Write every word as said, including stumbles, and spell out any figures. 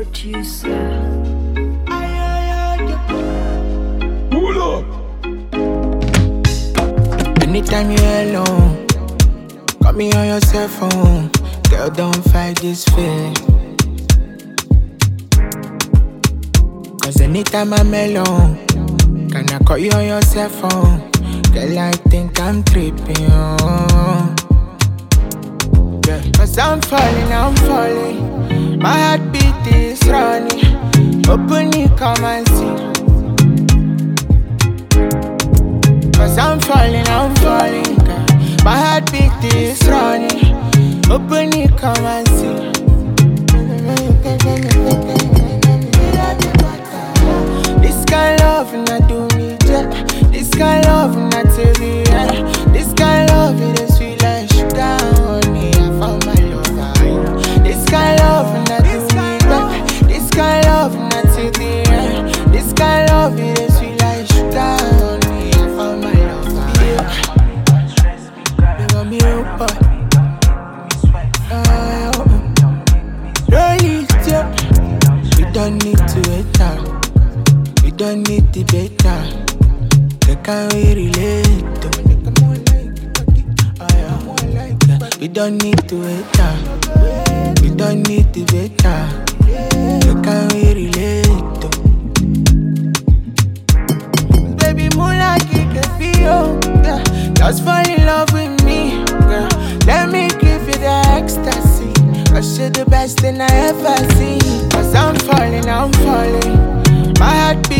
producer. Pull up. Anytime you're alone, call me on your cell phone. Girl, don't fight this feeling. Cause anytime I'm alone, can I call you on your cell phone? Girl, I think I'm tripping. Oh. Yeah. Cause I'm falling, I'm falling. My heartbeat is running. Open it, come and see. Cause I'm falling, I'm falling, girl. My heartbeat is running. Open it, come and see. This kind of love not do me jet. This kind of love not till the end. This kind of love it is sweet like sugar honey. I found my lover. This kind of love not do me jet. This kind of love not till the end. This kind of love it is sweet like sugar honey. I found my lover. You got me real boy. We don't need to wait now. We don't need the better. They can we relate to? We don't need to wait now. We don't need the better. They can we relate to? Baby, moonlight, it can feel. Yeah. Just fall in love with me, girl. Let me give you the ecstasy. Cause you're the best thing I ever seen. Cause I'm falling, I'm falling. My heart beats